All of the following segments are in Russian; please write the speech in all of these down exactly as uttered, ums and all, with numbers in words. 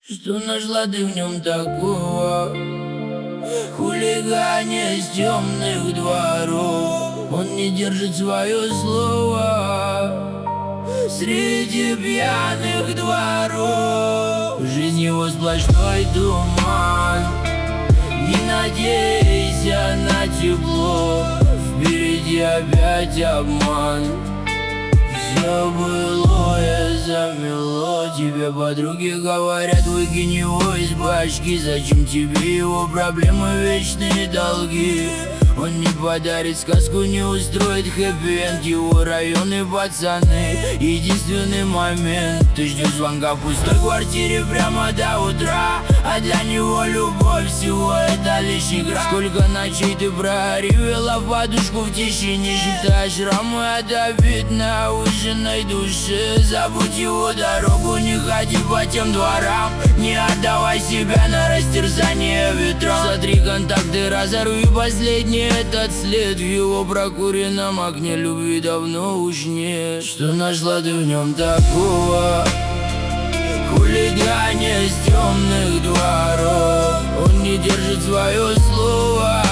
Что нашла ты в нем такого? Хулигане с темных дворов. Он не держит свое слово среди пьяных дворов. Жизнь его сплошной туман. Не надейся на тепло, впереди опять обман. Все былое замело. Тебе подруги говорят, выкинь его из башки. Зачем тебе его проблемы, вечные долги? Он не подарит сказку, не устроит хэппи-энд. Его районы пацаны, единственный момент. Ты ждешь звонка в пустой квартире прямо до утра, а для него любовь всего это лишь игра. Сколько ночей ты проревела в подушку в тишине, считая шрамы от обид на выжженной душе. Забудь его дорогу, не ходи по тем дворам, не отдавай себя на растерзание ветрам. Сотри контакты, разорви последний этот след. В его прокуренном окне любви давно уж нет. Что нашла ты в нем такого? Хулигане с темных дворов. Он не держит свое слово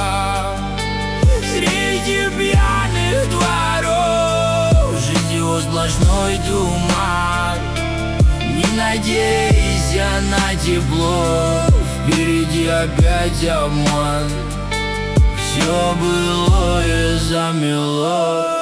среди пьяных дворов. Жизнь его сплошной туман. Не надейся на тепло, впереди опять обман. Все былое замело.